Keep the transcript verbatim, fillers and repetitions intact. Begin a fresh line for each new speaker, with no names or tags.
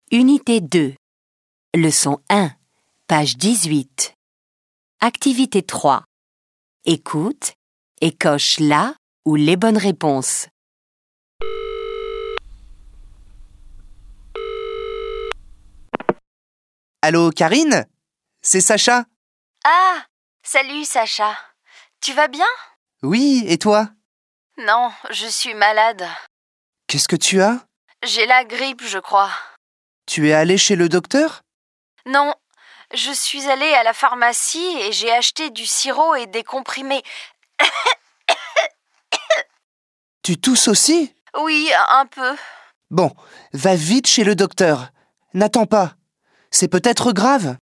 Unité deux. Leçon un, page dix-huit. Activité trois. Écoute et coche la ou les bonnes réponses.
Allô, Karine? C'est Sacha?
Ah, salut Sacha. Tu vas bien?
Oui, et toi?
Non, je suis malade.
Qu'est-ce que tu as?
J'ai la grippe, je crois.
Tu es allé chez le docteur?
Non, je suis allée à la pharmacie et j'ai acheté du sirop et des comprimés.
Tu tousses aussi?
Oui, un peu.
Bon, va vite chez le docteur. N'attends pas. C'est peut-être grave.